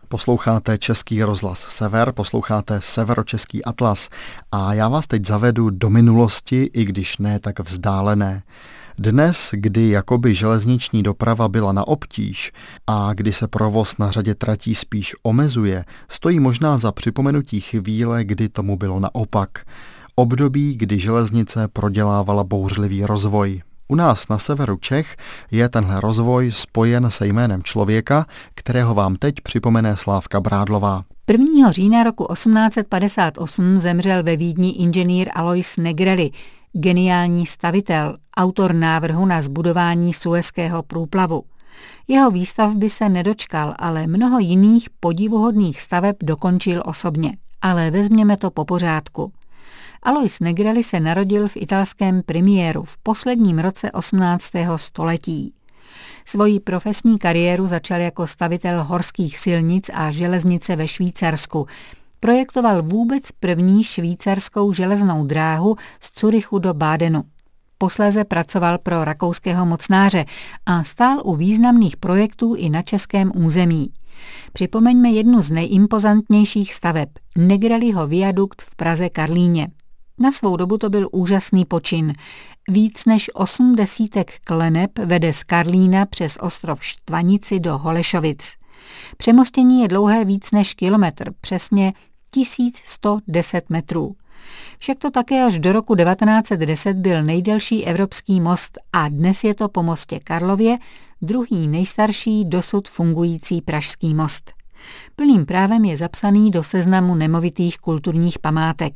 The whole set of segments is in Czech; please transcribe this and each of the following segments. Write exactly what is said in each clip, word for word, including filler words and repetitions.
Posloucháte Český rozhlas Sever, posloucháte Severočeský atlas a já vás teď zavedu do minulosti, i když ne tak vzdálené. Dnes, kdy jakoby železniční doprava byla na obtíž a kdy se provoz na řadě tratí spíš omezuje, stojí možná za připomenutí chvíle, kdy tomu bylo naopak. Období, kdy železnice prodělávala bouřlivý rozvoj. U nás na severu Čech je tenhle rozvoj spojen se jménem člověka, kterého vám teď připomene Slávka Brádlová. prvního října roku osmnáct set padesát osm zemřel ve Vídni inženýr Alois Negrelli, geniální stavitel, autor návrhu na zbudování Suezského průplavu. Jeho výstavby se nedočkal, ale mnoho jiných podivuhodných staveb dokončil osobně. Ale vezměme to po pořádku. Alois Negrelli se narodil v italském Primieru v posledním roce osmnáctého století. Svoji profesní kariéru začal jako stavitel horských silnic a železnice ve Švýcarsku. Projektoval vůbec první švýcarskou železnou dráhu z Curychu do Bádenu. Posléze pracoval pro rakouského mocnáře a stál u významných projektů i na českém území. Připomeňme jednu z nejimpozantnějších staveb, Negrelliho viadukt v Praze Karlíně. Na svou dobu to byl úžasný počin. Víc než osm desítek kleneb vede z Karlína přes ostrov Štvanici do Holešovic. Přemostění je dlouhé víc než kilometr, přesně tisíc sto deset metrů. Však to také až do roku devatenáct set deset byl nejdelší evropský most a dnes je to po mostě Karlově druhý nejstarší dosud fungující pražský most. Plným právem je zapsaný do seznamu nemovitých kulturních památek.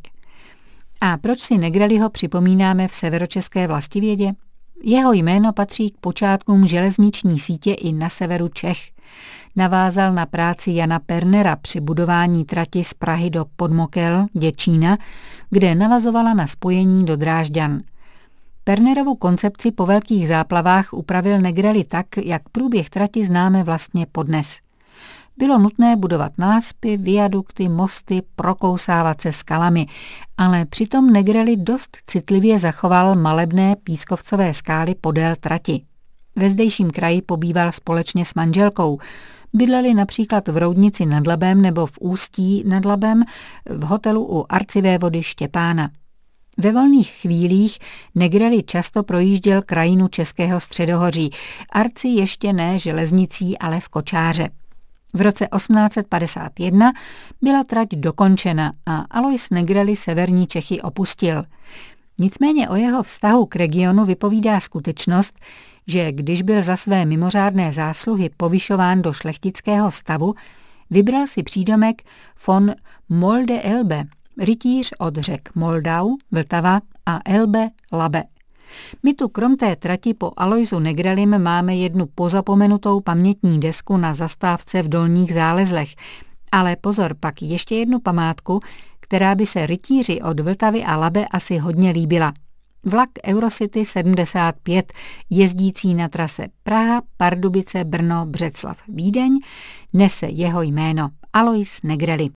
A proč si Negrelliho připomínáme v severočeské vlastivědě? Jeho jméno patří k počátkům železniční sítě i na severu Čech. Navázal na práci Jana Pernera při budování trati z Prahy do Podmokel, Děčína, kde navazovala na spojení do Drážďan. Pernerovu koncepci po velkých záplavách upravil Negrelli tak, jak průběh trati známe vlastně podnes. Bylo nutné budovat náspy, viadukty, mosty, prokousávat se skalami, ale přitom Negrelli dost citlivě zachoval malebné pískovcové skály podél trati. Ve zdejším kraji pobýval společně s manželkou. Bydleli například v Roudnici nad Labem nebo v Ústí nad Labem v hotelu u arcivévody Štěpána. Ve volných chvílích Negrelli často projížděl krajinu Českého středohoří, arci ještě ne železnicí, ale v kočáře. V roce osmnáct set padesát jedna byla trať dokončena a Alois Negrelli severní Čechy opustil. Nicméně o jeho vztahu k regionu vypovídá skutečnost, že když byl za své mimořádné zásluhy povyšován do šlechtického stavu, vybral si přídomek von Molde Elbe, rytíř od řek Moldau, Vltava a Elbe, Labe. My tu krom té trati po Aloisu Negrellim máme jednu pozapomenutou pamětní desku na zastávce v Dolních Zálezlech, ale pozor, pak ještě jednu památku, která by se rytíři od Vltavy a Labe asi hodně líbila. Vlak Eurocity sedmdesát pět, jezdící na trase Praha, Pardubice, Brno, Břeclav, Vídeň, nese jeho jméno Alois Negrelli.